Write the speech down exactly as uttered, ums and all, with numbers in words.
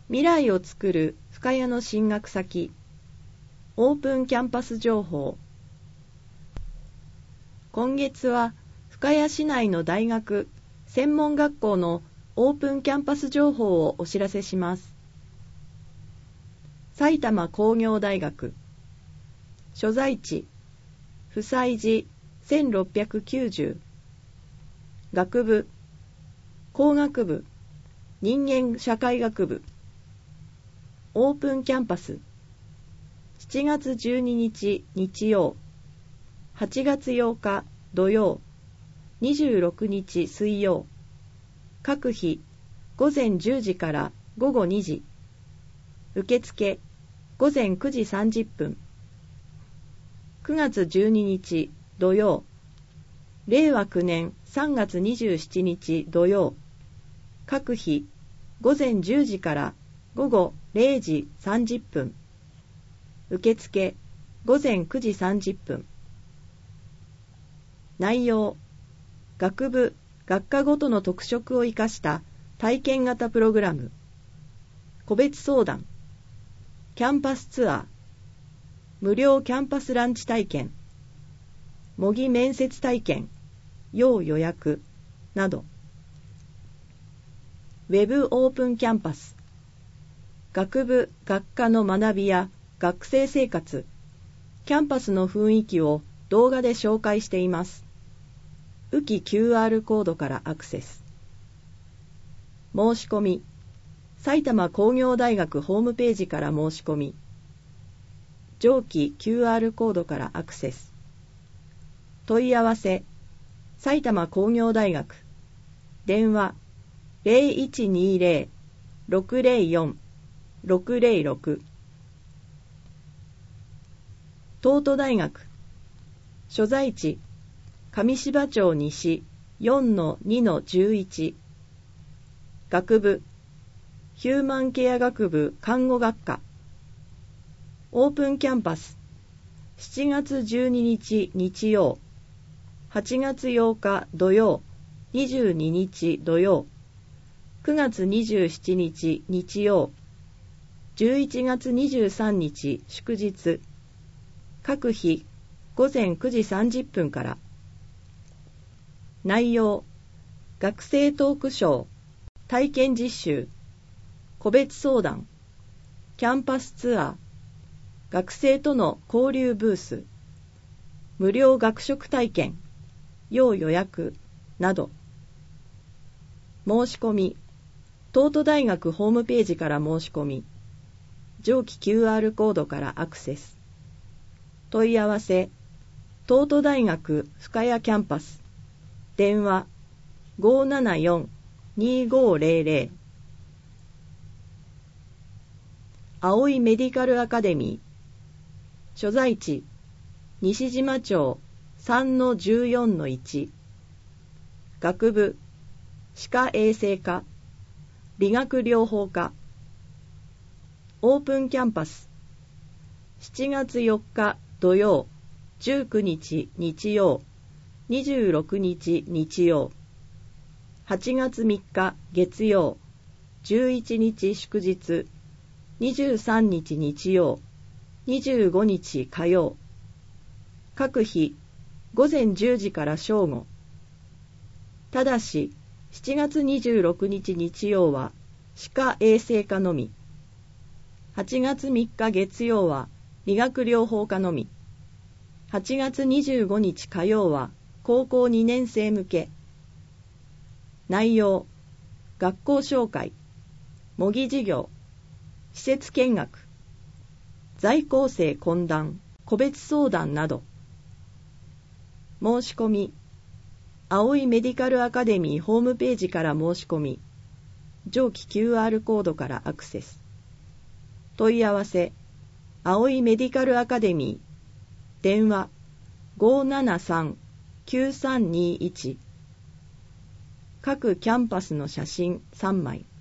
未来をつくる深谷の進学先、オープンキャンパス情報。今月は深谷市内の大学、専門学校のオープンキャンパス情報をお知らせします。埼玉工業大学、所在地、普済寺せんろっぴゃくきゅうじゅう、学部、工学部、人間社会学部、オープンキャンパス、しちがつじゅうににち日曜、はちがつようか土曜、にじゅうろくにち水曜、各日ごぜんじゅうじからごごにじ、受付ごぜんくじさんじゅっぷん、くがつじゅうににち土曜、れいわきゅうねんさんがつにじゅうしちにち土曜、各日ごぜんじゅうじからごごれいじさんじゅっぷん、受付ごぜんくじさんじゅっぷん。内容、学部・学科ごとの特色を生かした体験型プログラム、個別相談、キャンパスツアー、無料キャンパスランチ体験、模擬面接体験、要予約など。ウェブオープンキャンパス、学部・学科の学びや学生生活、キャンパスの雰囲気を動画で紹介しています。浮き キューアール コードからアクセス。申し込み、埼玉工業大学ホームページから申し込み、上記 キューアール コードからアクセス。問い合わせ、埼玉工業大学、電話ゼロいちにゼロ ろくゼロよん ろくゼロろく。東都大学、所在地、上芝町西 よんのにのじゅういち、学部、ヒューマンケア学部看護学科、オープンキャンパス、しちがつじゅうににち日曜、はちがつようか土曜、にじゅうににち土曜、くがつにじゅうしちにち日曜、じゅういちがつにじゅうさんにち祝日、各日ごぜんくじさんじゅっぷんから。内容、学生トークショー、体験実習、個別相談、キャンパスツアー、学生との交流ブース、無料学食体験、要予約など。申し込み、東都大学ホームページから申し込み、上記 キューアール コードからアクセス。問い合わせ、東都大学深谷キャンパス、電話ごーななよん にーごーゼロゼロ。葵メディカルアカデミー、所在地、西島町 さんのじゅうよんのいち、学部、歯科衛生科、理学療法科、オープンキャンパス、しちがつよっか土曜、じゅうくにち日曜、にじゅうろくにち日曜、はちがつみっか月曜、じゅういちにち祝日、にじゅうさんにち日曜、にじゅうごにち火曜、各日ごぜんじゅうじから正午。ただし、しちがつにじゅうろくにち日曜は歯科衛生科のみ、はちがつみっか月曜は理学療法科のみ、はちがつにじゅうごにち火曜は高校にねんせい向け。内容、学校紹介、模擬授業、施設見学、在校生懇談、個別相談など。申し込み、葵メディカルアカデミーホームページから申し込み、上記 キューアール コードからアクセス。問い合わせ、葵メディカルアカデミー、電話ごーななさん きゅうさんにいち。各キャンパスの写真さんまい。